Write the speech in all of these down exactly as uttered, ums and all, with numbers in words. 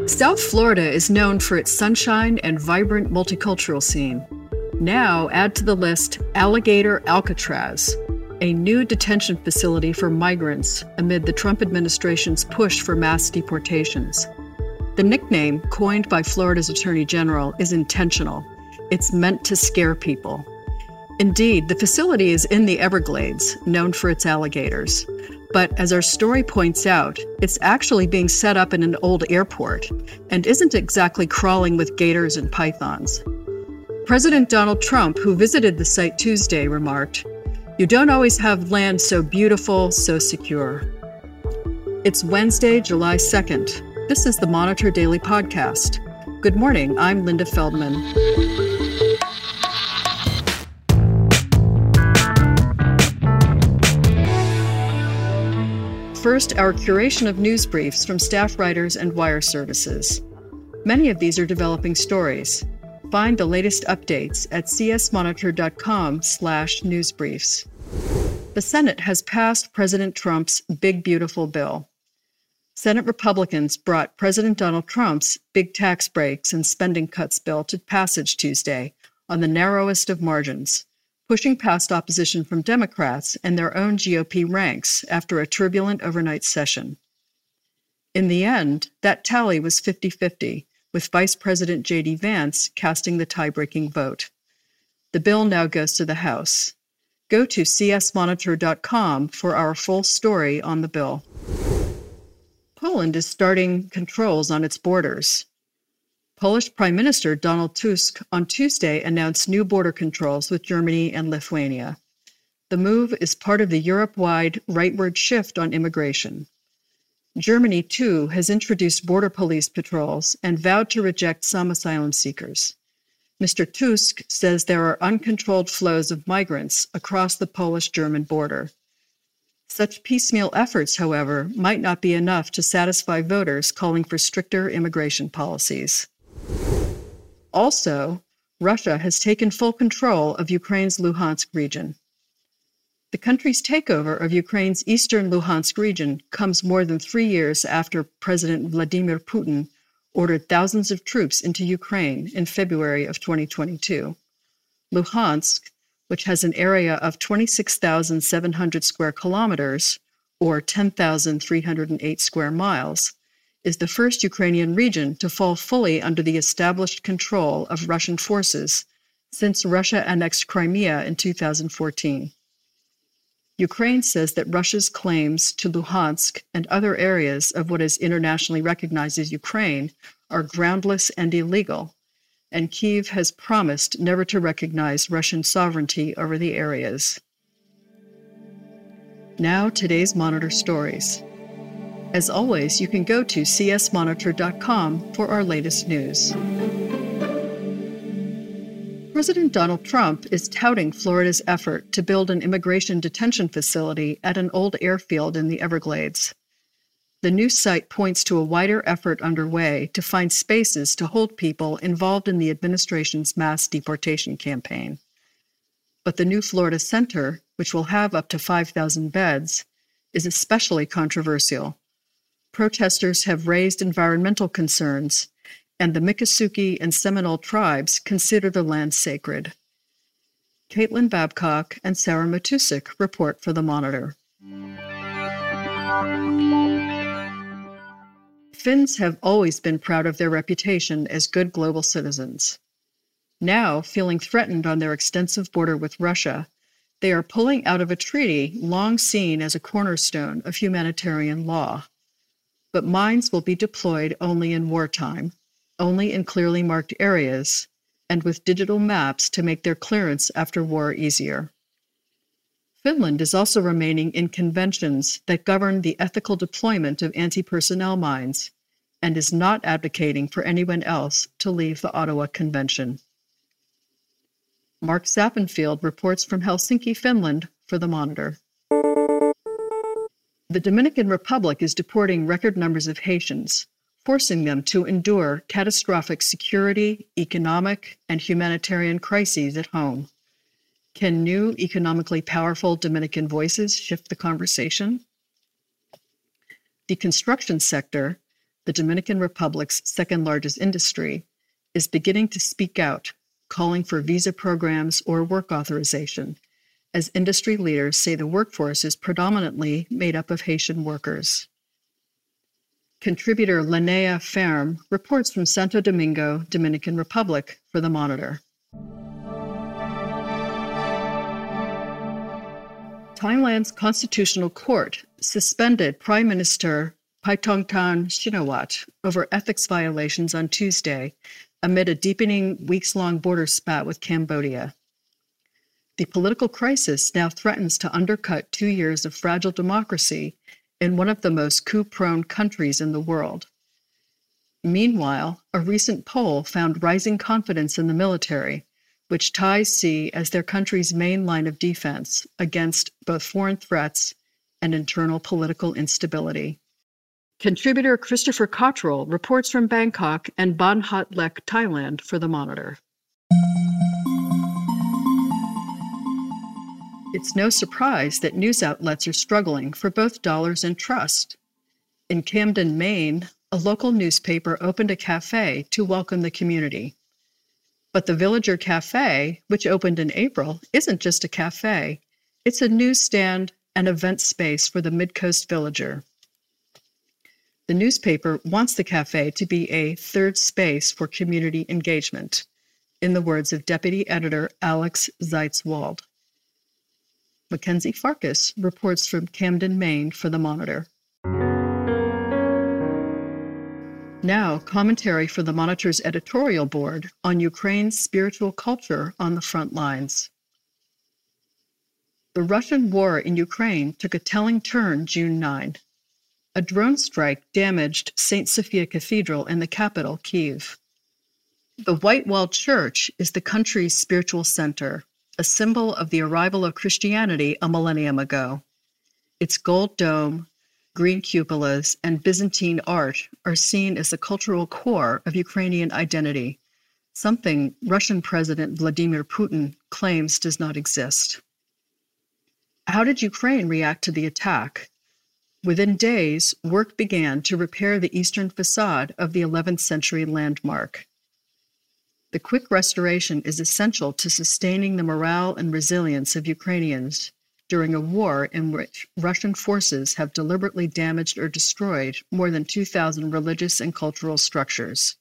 South Florida is known for its sunshine and vibrant multicultural scene. Now add to the list Alligator Alcatraz, a new detention facility for migrants amid the Trump administration's push for mass deportations. The nickname, coined by Florida's Attorney General, is intentional. It's meant to scare people. Indeed, the facility is in the Everglades, known for its alligators. But as our story points out, it's actually being set up in an old airport and isn't exactly crawling with gators and pythons. President Donald Trump, who visited the site Tuesday, remarked, "You don't always have land so beautiful, so secure." It's Wednesday, July second. This is the Monitor Daily Podcast. Good morning, I'm Linda Feldman. First, our curation of news briefs from staff writers and wire services. Many of these are developing stories. Find the latest updates at csmonitor.com slash newsbriefs. The Senate has passed President Trump's Big Beautiful Bill. Senate Republicans brought President Donald Trump's big tax breaks and spending cuts bill to passage Tuesday on the narrowest of margins, pushing past opposition from Democrats and their own G O P ranks after a turbulent overnight session. In the end, that tally was fifty-fifty, with Vice President J D Vance casting the tie-breaking vote. The bill now goes to the House. Go to c s monitor dot com for our full story on the bill. Poland is starting controls on its borders. Polish Prime Minister Donald Tusk on Tuesday announced new border controls with Germany and Lithuania. The move is part of the Europe-wide rightward shift on immigration. Germany, too, has introduced border police patrols and vowed to reject some asylum seekers. Mister Tusk says there are uncontrolled flows of migrants across the Polish-German border. Such piecemeal efforts, however, might not be enough to satisfy voters calling for stricter immigration policies. Also, Russia has taken full control of Ukraine's Luhansk region. The country's takeover of Ukraine's eastern Luhansk region comes more than three years after President Vladimir Putin ordered thousands of troops into Ukraine in February of twenty twenty-two. Luhansk, which has an area of twenty-six thousand seven hundred square kilometers, or ten thousand three hundred eight square miles, is the first Ukrainian region to fall fully under the established control of Russian forces since Russia annexed Crimea in two thousand fourteen. Ukraine says that Russia's claims to Luhansk and other areas of what is internationally recognized as Ukraine are groundless and illegal, and Kyiv has promised never to recognize Russian sovereignty over the areas. Now, today's Monitor stories. As always, you can go to c s monitor dot com for our latest news. President Donald Trump is touting Florida's effort to build an immigration detention facility at an old airfield in the Everglades. The new site points to a wider effort underway to find spaces to hold people involved in the administration's mass deportation campaign. But the new Florida Center, which will have up to five thousand beds, is especially controversial. Protesters have raised environmental concerns, and the Miccosukee and Seminole tribes consider the land sacred. Caitlin Babcock and Sarah Matusik report for the Monitor. Finns have always been proud of their reputation as good global citizens. Now, feeling threatened on their extensive border with Russia, they are pulling out of a treaty long seen as a cornerstone of humanitarian law. But mines will be deployed only in wartime, only in clearly marked areas, and with digital maps to make their clearance after war easier. Finland is also remaining in conventions that govern the ethical deployment of anti-personnel mines and is not advocating for anyone else to leave the Ottawa Convention. Mark Sappenfield reports from Helsinki, Finland, for the Monitor. The Dominican Republic is deporting record numbers of Haitians, forcing them to endure catastrophic security, economic, and humanitarian crises at home. Can new, economically powerful Dominican voices shift the conversation? The construction sector, the Dominican Republic's second-largest industry, is beginning to speak out, calling for visa programs or work authorization, as industry leaders say the workforce is predominantly made up of Haitian workers. Contributor Linnea Ferm reports from Santo Domingo, Dominican Republic, for The Monitor. Thailand's Constitutional Court suspended Prime Minister Paetongtarn Shinawatra over ethics violations on Tuesday amid a deepening weeks-long border spat with Cambodia. The political crisis now threatens to undercut two years of fragile democracy in one of the most coup-prone countries in the world. Meanwhile, a recent poll found rising confidence in the military, which Thais see as their country's main line of defense against both foreign threats and internal political instability. Contributor Christopher Cottrell reports from Bangkok and Ban Hat Lek, Thailand, for The Monitor. It's no surprise that news outlets are struggling for both dollars and trust. In Camden, Maine, a local newspaper opened a cafe to welcome the community. But the Villager Cafe, which opened in April, isn't just a cafe. It's a newsstand and event space for the Mid-Coast Villager. The newspaper wants the cafe to be a third space for community engagement, in the words of Deputy Editor Alex Zeitz-Wald. Mackenzie Farkas reports from Camden, Maine, for The Monitor. Now, commentary for The Monitor's editorial board on Ukraine's spiritual culture on the front lines. The Russian war in Ukraine took a telling turn June ninth. A drone strike damaged Saint Sophia Cathedral in the capital, Kyiv. The White-Walled Church is the country's spiritual center, a symbol of the arrival of Christianity a millennium ago. Its gold dome, green cupolas, and Byzantine art are seen as the cultural core of Ukrainian identity, something Russian President Vladimir Putin claims does not exist. How did Ukraine react to the attack? Within days, work began to repair the eastern facade of the eleventh century landmark. The quick restoration is essential to sustaining the morale and resilience of Ukrainians during a war in which Russian forces have deliberately damaged or destroyed more than two thousand religious and cultural structures.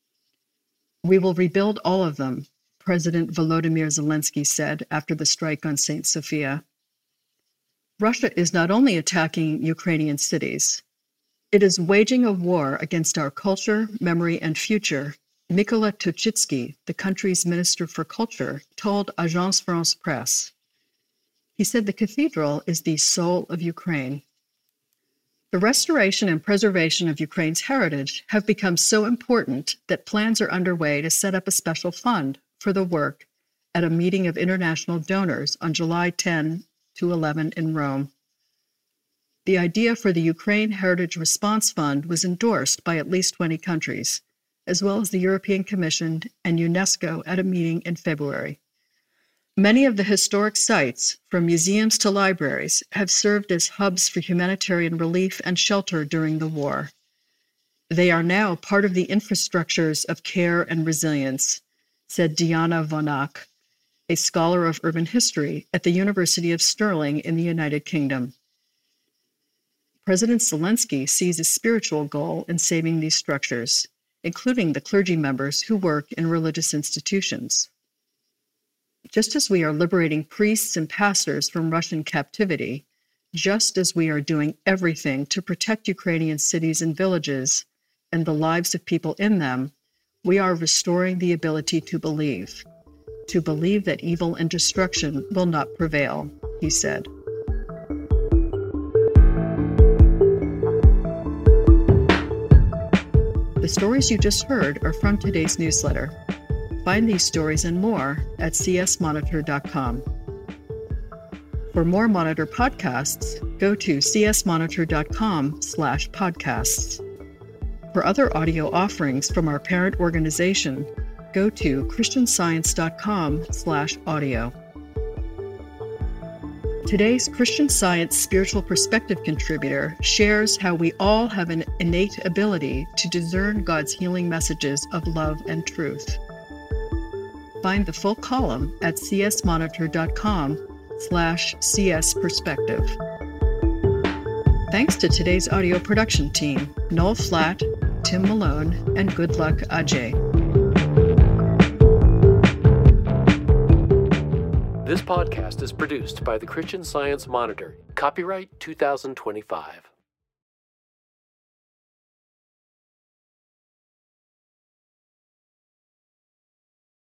We will rebuild all of them, President Volodymyr Zelensky said after the strike on Saint Sophia. Russia is not only attacking Ukrainian cities, it is waging a war against our culture, memory, and future, Mykola Tuchitsky, the country's Minister for Culture, told Agence France Presse. He said the cathedral is the soul of Ukraine. The restoration and preservation of Ukraine's heritage have become so important that plans are underway to set up a special fund for the work at a meeting of international donors on July tenth to eleventh in Rome. The idea for the Ukraine Heritage Response Fund was endorsed by at least twenty countries, as well as the European Commission and UNESCO at a meeting in February. Many of the historic sites, from museums to libraries, have served as hubs for humanitarian relief and shelter during the war. They are now part of the infrastructures of care and resilience, said Diana Vonak, a scholar of urban history at the University of Stirling in the United Kingdom. President Zelensky sees a spiritual goal in saving these structures, including the clergy members who work in religious institutions. Just as we are liberating priests and pastors from Russian captivity, just as we are doing everything to protect Ukrainian cities and villages and the lives of people in them, we are restoring the ability to believe, to believe that evil and destruction will not prevail, he said. The stories you just heard are from today's newsletter. Find these stories and more at c s monitor dot com. For more Monitor podcasts, go to c s monitor dot com slash podcasts. For other audio offerings from our parent organization, go to christian science dot com slash audio. Today's Christian Science Spiritual Perspective contributor shares how we all have an innate ability to discern God's healing messages of love and truth. Find the full column at csmonitor.com slash csperspective. Thanks to today's audio production team, Noel Flatt, Tim Malone, and Good Luck Ajay. This podcast is produced by the Christian Science Monitor. Copyright two thousand twenty-five.